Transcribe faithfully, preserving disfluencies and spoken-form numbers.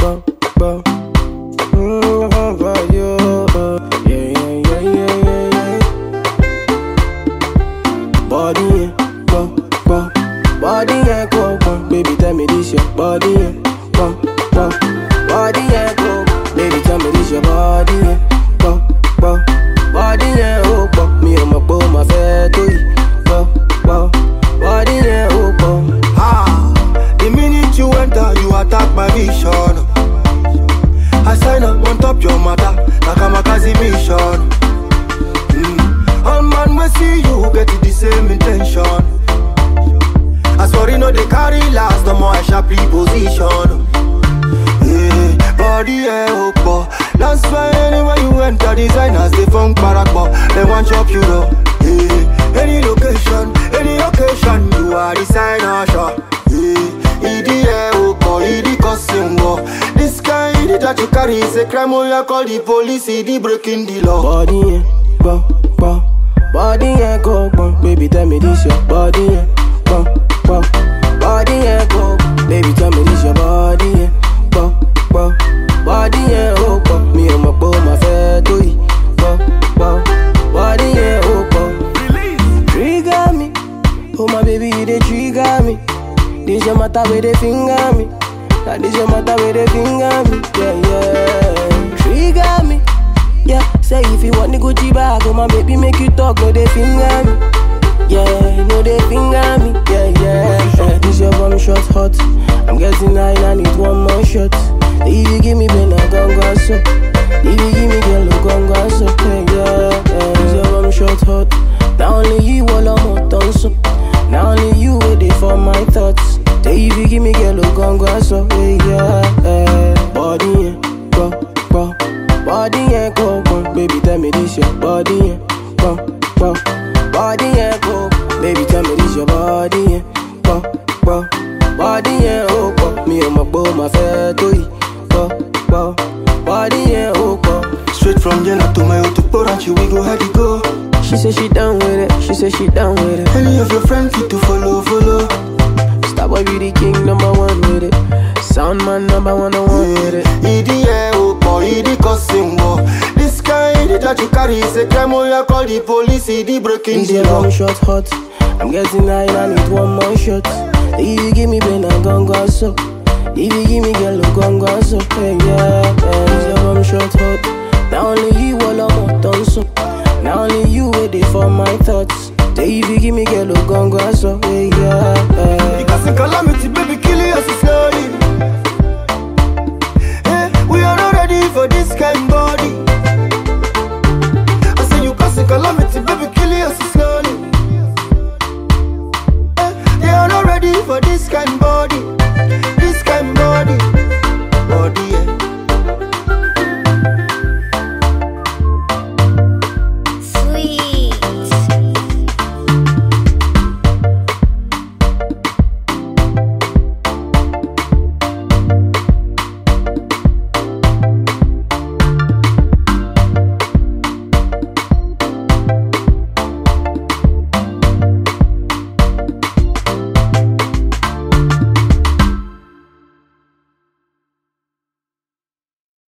bo, bo. Mm, I got you. Yeah, yeah, yeah, yeah, yeah, yeah. Body, yeah, bo, bo. Body, yeah, go, go. Baby, tell me this your body, yeah, bo, bo. Body, yeah, go. Baby, tell me this your body, yeah, bo, bo. Body, yeah, oh, bo. Me and my bo, my fair to you, bo, bo. Body, yeah, oh, bo. Ah, the minute you enter, you attack my vision. I sign up on top your matter, like I'm a Kazi mission. Mm. All man we see you get the same intention. I sorry no they carry last, no more I sharply position. Yeah, body yeah, oh, that's why anywhere you enter, designers they funk barakbo. They want chop you though. Yeah, any location, any occasion, you are designer shop. Yeah, E D A oh, E D cousin war. This kind that you carry is a crime. Oh, you call the police, E D breaking the law. Body yeah, bo, bo. Body yeah, go, go. Baby, tell me this your body yeah, bo, bo. Body yeah, go. Baby, tell me this your body yeah, bo, bo. Body yeah, oh, bo. Me and my bo, my fair to you, bo, bo. Body yeah, oh, bo. Trigger me, oh my baby, you dey trigger me. This your matter where they finger me. Now this your matter where they finger me. Yeah, yeah. Trigger me. Yeah, say if you want the Gucci bag, oh my baby make you talk, no they finger me. Yeah, no they finger me. Yeah, yeah, yeah. This your one shot hot. I'm getting high and I need one more shot. If you give me ben I gon' go so. If you give me girl, you gon' go so. Yeah, yeah, yeah. This your one shot hot. Now only you all I'm on done so. Now only you waiting for my thoughts. Say if you give me girl, you gon' go so. Yeah, yeah, yeah. Body yeah, go, go. Body yeah, go, go. Baby, tell me this your body yeah, go, go. Body yeah, go. Baby, tell me this your body yeah, go, go. Body yeah, oh, go. Me and my bo, my fair to you, go, go. Body yeah, oh, go. Straight from Jenna to my auto Poranchi, we go how you go. She say she down with it, she say she down with it. Any of your friends fit to follow, follow. Starboy be the king, number one with it. Sound man, number one, no one with it. E D A oh, E D cousin war. This kind that you carry is a crime. Oh, you call the police, E D breaking the law. One shot hot. I'm getting high and I need one more shot. If you give me ben, I gon' go so. If you give me girl, you gon' go so. Hey, yeah, yeah. This your one shot hot. Now only you all I'm on done so. Now only you waiting for my thoughts. Say if you give me girl, you gon' go so. Hey, yeah, yeah. Because in calamity, baby, kill you slowly. Hey, we are not ready for this kind body. I say you cause in calamity, baby, kill you slowly. Hey, they are not ready for this kind body.